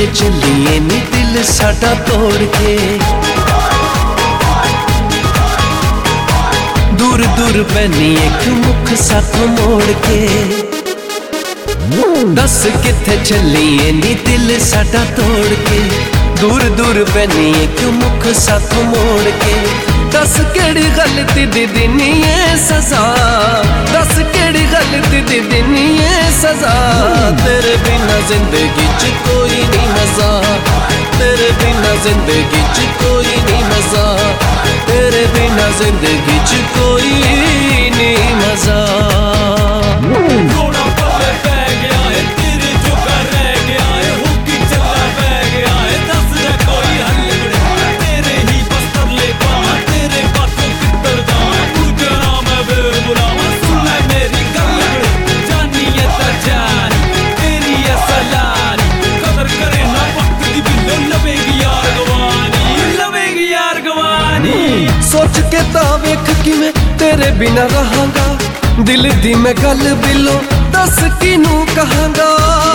किथे चलिए नी दिल साडा तोड़ के। दूर दूर पैनी एक मुख साथ मोड़ के। दस किथे चलिए नी दिल साडा तोड़ के। दूर दूर पैनी एक मुख साथ मोड़ के। दस केड़ी गलती दी देनी है सजा। दस केड़ी गलती दी देनी है सजा। तेरे बिना जिंदगी च कोई नहीं मजा। तेरे बिना जिंदगी च कोई नहीं मजा। तेरे बिना जिंदगी च कोई नहीं मजा। सोच के ता वेख किवें तेरे बिना रहांगा। दिल दी मैं गल बिलो दस किनू कहांगा।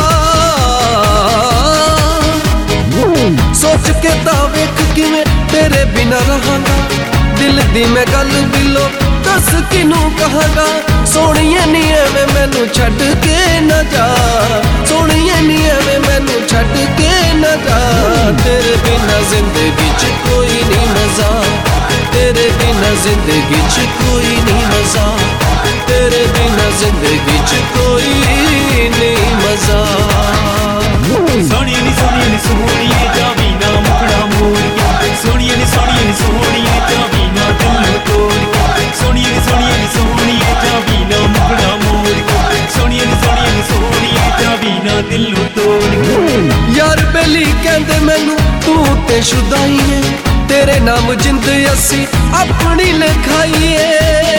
सोच के ता वेख किवें तेरे बिना रहांगा। दिल दी मैं गल बिलो दस किनू कहांगा। सोहणिए नी एवें मैनू छड्ड के न जा। सोहणिए नी एवें मैनू छड्ड के न जा। तेरे बिना जिंदगी च कोई नहीं मजा। तेरे बिना जिंदगी च कोई नहीं मजा। तेरे बिना जिंदगी च कोई नहीं मजा। सोहणिए नी सोहणिए जावी ना मुखड़ा मोड़ के। सोहणिए नी सोहणिए जावी ना दिल तोड़ के। सोहणिए नी सोहणिए जावी ना मुखड़ा मोड़ के। सोहणिए नी जावी ना दिल तोड़ के। यार बेली कहंदे मैनू तू ते शुदाई है। तेरे नाम जिंद असी अपनी लिखाईए।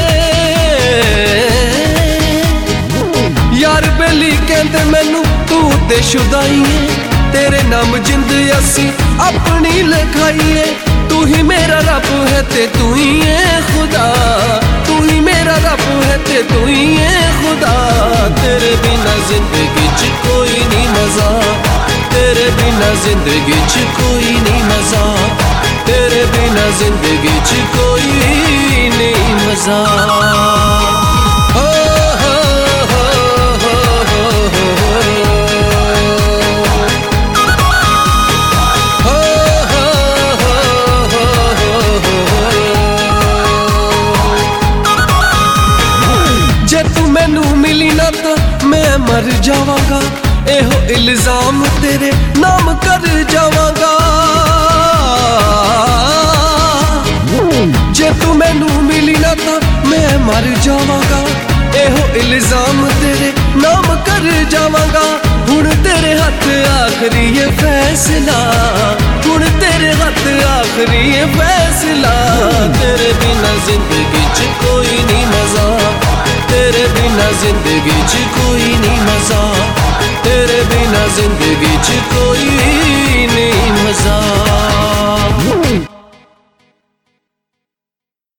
यार बेली कहंदे मैनू तू ते शुदाई है। तेरे नाम जिंद असी अपनी लिखाईए। तू ही मेरा रब है ते तू ही है खुदा। तू ही मेरा रब है ते तू ही है खुदा। तेरे बिना जिंदगी च कोई नहीं मजा। तेरे बिना जिंदगी च कोई नहीं मजा। तेरे बिना जिंदगी च कोई नहीं मजा। हो हो हो हो हो हो जे तू मैनू मिली ना तो मैं मर जावांगा। एहो इल्जाम तेरे नाम कर जावांगा। जे तू मैनू मिली ना तो मैं मर जावांगा। एहो इल्जाम तेरे नाम कर जावांगा। हुण तेरे हथ आखरी है फैसला। हुण तेरे हथ आखरी है फैसला। तेरे बिना जिंदगी च कोई नहीं मजा। तेरे बिना जिंदगी च कोई नहीं मजा। तेरे बिना जिंदगी च कोई